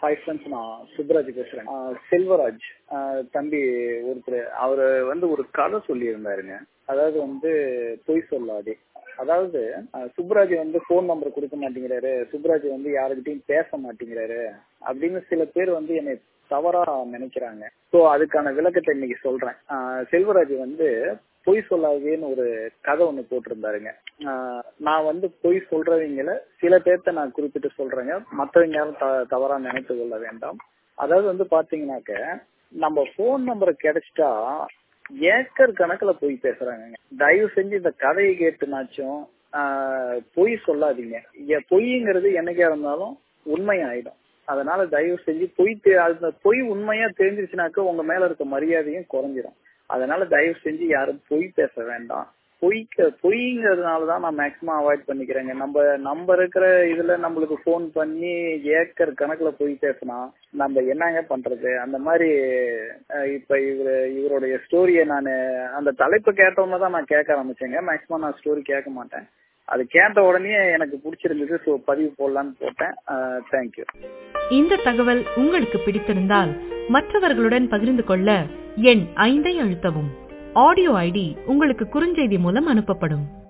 Hi friends, நான் சுப்ராஜ் பேசுறேன். செல்வராஜ் தம்பி ஒருத்தர் அவரு ஒரு கதை சொல்லியிருந்தாருங்க. அதாவது பொய் சொல்லாதே. அதாவது சுப்ராஜ் போன் நம்பர் கொடுக்க மாட்டேங்கிறாரு, சுப்ராஜ் யாருக்கிட்டையும் பேச மாட்டேங்கிறாரு அப்படின்னு சில பேர் என்னை தவறா நினைக்கிறாங்க. ஸோ அதுக்கான விளக்கத்தை இன்னைக்கு சொல்றேன். செல்வராஜ் பொய் சொல்லாதேன்னு ஒரு கதை ஒண்ணு போட்டிருந்தாருங்க. நான் பொய் சொல்றவங்கள சில பேர்த்த நான் குறிப்பிட்டு சொல்றேங்க, மற்றவங்க யாரும் தவறா நினைத்து கொள்ள வேண்டாம். அதாவது பாத்தீங்கன்னாக்க நம்ம போன் நம்பரை கிடைச்சிட்டா ஏக்கர் கணக்குல பொய் பேசுறாங்க. தயவு செஞ்சு இந்த கதையை கேட்டுனாச்சும் பொய் சொல்லாதீங்க. பொய்ங்கிறது என்னைக்கா இருந்தாலும் உண்மை ஆயிடும். அதனால தயவு செஞ்சு பொய் உண்மையா தெரிஞ்சிருச்சுனாக்க உங்க மேல இருக்க மரியாதையும் குறைஞ்சிடும். அதனால தயவு செஞ்சு யாரும் பொய் பேச வேண்டாம். பொய்ங்கிறதுனாலதான் நான் மேக்சிமம் அவாய்ட் பண்ணிக்கிறேங்க. நம்ம இருக்கிற இதுல நம்மளுக்கு போன் பண்ணி ஏக்கர் கணக்குல பொய் பேசினா நம்ம என்னங்க பண்றது? அந்த மாதிரி இப்ப இவருடைய ஸ்டோரியை நான் அந்த தலைப்பு கேட்டவங்க தான் நான் கேட்க ஆரம்பிச்சேங்க. மேக்சிமம் நான் ஸ்டோரி கேட்க மாட்டேன். அது கேட்ட உடனே எனக்கு பிடிச்சிருந்தது, ஸோ பதிவு போடலான்னு போட்டேன். தேங்க்யூ. இந்த தகவல் உங்களுக்கு பிடித்திருந்தால் மற்றவர்களுடன் பகிர்ந்து கொள்ள எண் 5 அழுத்தவும். ஆடியோ ஐடி உங்களுக்கு குறுஞ்செய்தி மூலம் அனுப்பப்படும்.